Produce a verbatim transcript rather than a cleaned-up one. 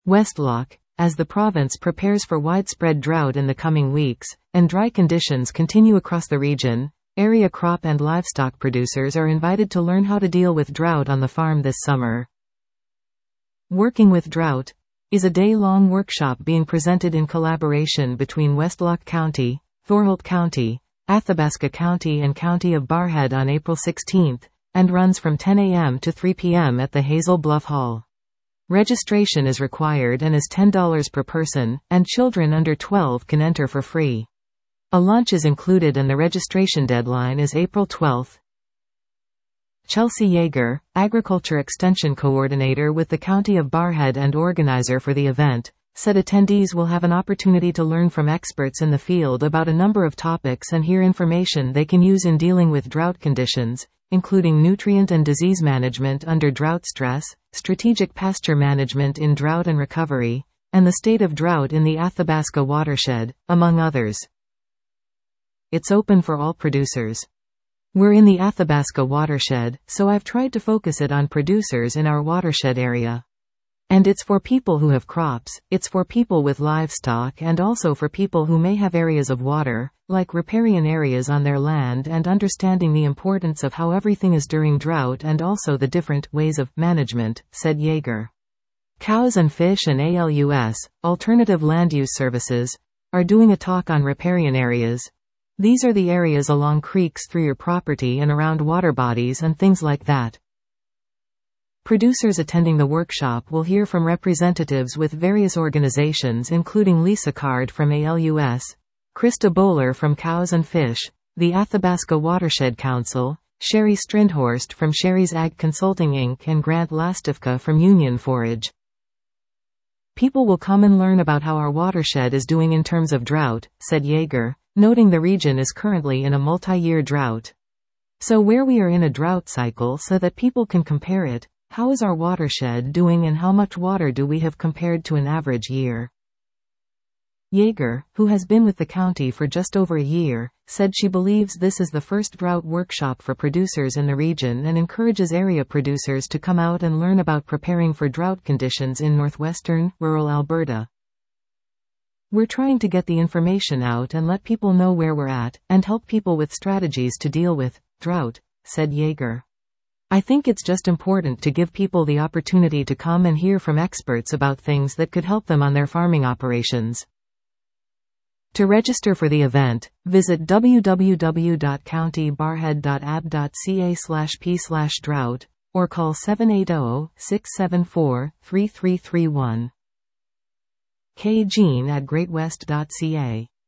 Westlock, as the province prepares for widespread drought in the coming weeks, and dry conditions continue across the region, area crop and livestock producers are invited to learn how to deal with drought on the farm this summer. Working with Drought is a day-long workshop being presented in collaboration between Westlock County, Thorholt County, Athabasca County and County of Barrhead on April sixteenth, and runs from ten a m to three p m at the Hazel Bluff Hall. Registration is required and is ten dollars per person, and children under twelve can enter for free. A lunch is included and the registration deadline is April twelfth. Chelsea Yeager, Agriculture Extension Coordinator with the County of Barrhead and organizer for the event, said attendees will have an opportunity to learn from experts in the field about a number of topics and hear information they can use in dealing with drought conditions, including nutrient and disease management under drought stress, strategic pasture management in drought and recovery, and the state of drought in the Athabasca watershed, among others. It's open for all producers. We're in the Athabasca watershed, so I've tried to focus it on producers in our watershed area. And it's for people who have crops, it's for people with livestock and also for people who may have areas of water, like riparian areas on their land, and understanding the importance of how everything is during drought and also the different ways of management, said Yeager. Cows and Fish and A L U S, Alternative Land Use Services, are doing a talk on riparian areas. These are the areas along creeks through your property and around water bodies and things like that. Producers attending the workshop will hear from representatives with various organizations including Lisa Card from A L U S, Krista Bowler from Cows and Fish, the Athabasca Watershed Council, Sherry Strindhorst from Sherry's Ag Consulting Incorporated and Grant Lastifka from Union Forage. People will come and learn about how our watershed is doing in terms of drought, said Yeager, noting the region is currently in a multi-year drought. So where we are in a drought cycle so that people can compare it, how is our watershed doing and how much water do we have compared to an average year? Yeager, who has been with the county for just over a year, said she believes this is the first drought workshop for producers in the region and encourages area producers to come out and learn about preparing for drought conditions in northwestern, rural Alberta. We're trying to get the information out and let people know where we're at, and help people with strategies to deal with drought, said Yeager. I think it's just important to give people the opportunity to come and hear from experts about things that could help them on their farming operations. To register for the event, visit w w w dot county barrhead dot a b dot c a slash p slash drought, or call seven eight zero, six seven four, three three three one. K. Jean at great west dot c a